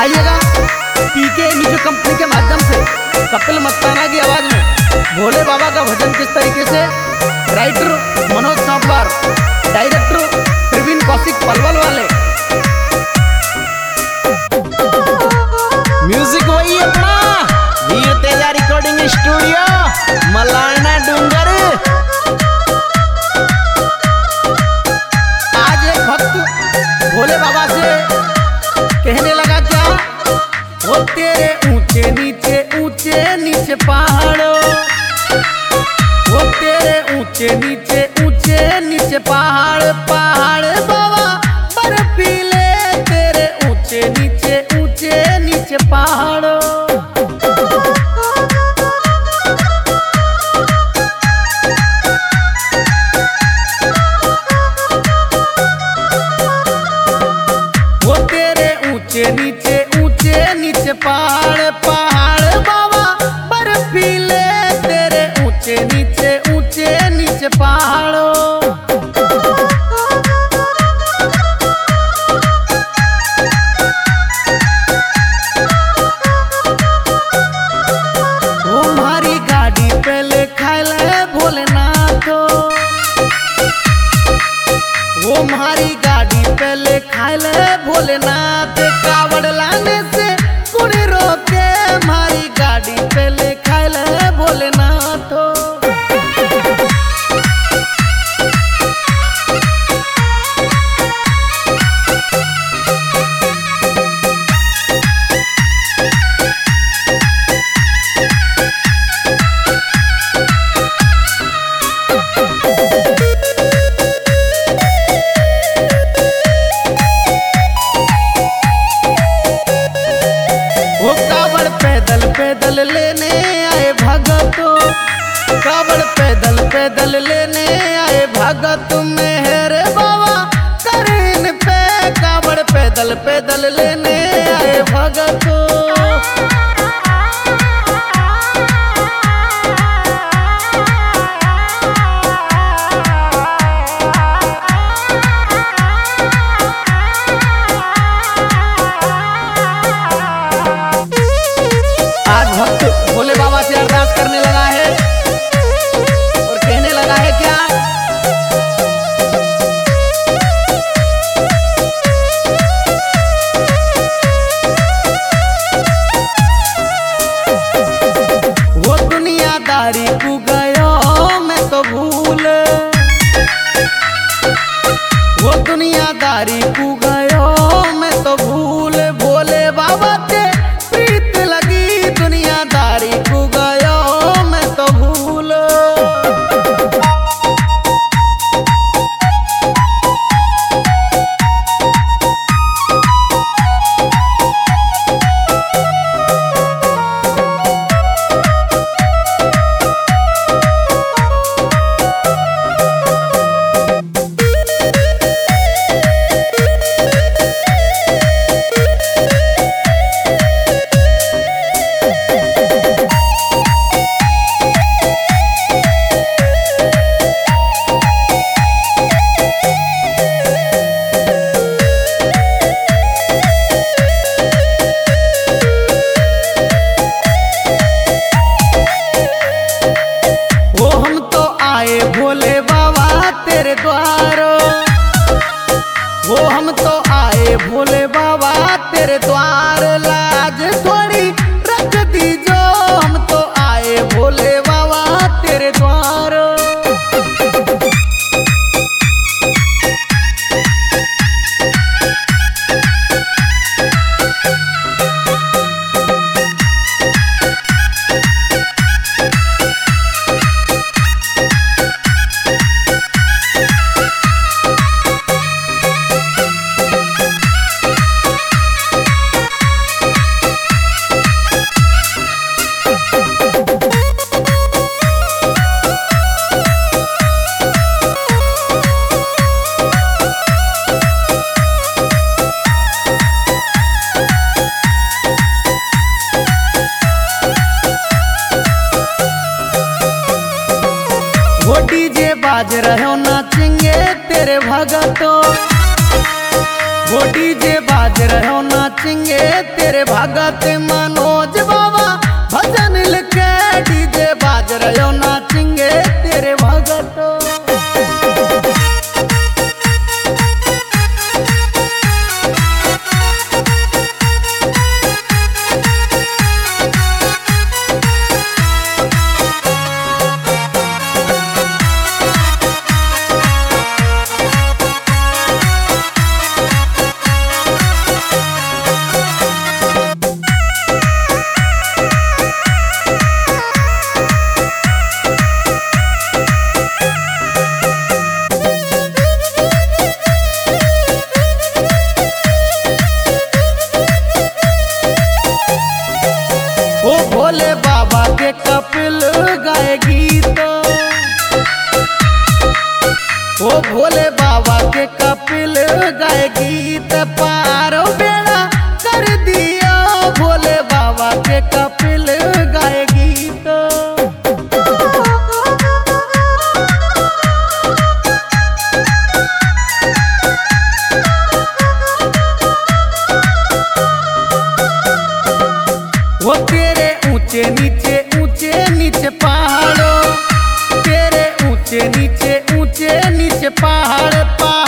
आइएगा PK music company के माध्यम से कपिल मस्ताना की आवाज में भोले बाबा का भजन किस तरीके से, राइटर मनोज सांपवार, डायरेक्टर प्रवीण कौशिक पलवल वाले, म्यूजिक वही अपना वीर तेजा रिकॉर्डिंग स्टूडियो मलाना डूंगर। आज एक भक्त भोले बाबा से कहने लगा क्या, वो तेरे ऊंचे नीचे पहाड़ों, वो तेरे ऊंचे नीचे पहाड़ बाबा बर्फीले, तेरे ऊंचे नीचे पहाड़ों। वो तेरे ऊंचे नीचे पहाड़ बाबा बर्फीले, तेरे ऊंचे नीचे पहाड़ों। वो हमारी गाड़ी पे ले खाए भोलेनाथ, वो हमारी गाड़ी पे ले खाए भोलेनाथ, कावड़ लाने से कोई रोके, हमारी गाड़ी पे ले खाए भोलेनाथ। वो कावड़ पैदल लेने आए भगतों, कावड़ पैदल लेने आए भगत, मेहर बाबा करीन पे, कावड़ पैदल लेने आए भगतों। आज भक्त भोले बाबा से अरदास करने लगा है और कहने लगा है क्या, वो दुनियादारी को गयो मैं तो भूल, वो दुनियादारी को गयो मैं तो भूल, भोले बाबा के प्रीत लगी, दुनियादारी को गयो मैं तो भूल। वो हम तो आए भोले बाबा तेरे द्वारों, वो हम तो आए भोले बाबा तेरे द्वार, लाज थोड़ी रख दीजो, हम तो आए भोले बाबा तेरे द्वार। बाज रहो नाचेंगे तेरे भगत मनोज बाबा भजन लिखे डीजे बाज रहो नाचेंगे तेरे भगत। ओ भोले बाबा के कपिल गाए गीत, ओ भोले बाबा के कपिल गाए गीत पारो बेड़ा कर दिया भोले बाबा के कपिल गाए गीत। वो तेरे ऊंचे नीचे पहाड़ों, तेरे ऊंचे नीचे पहाड़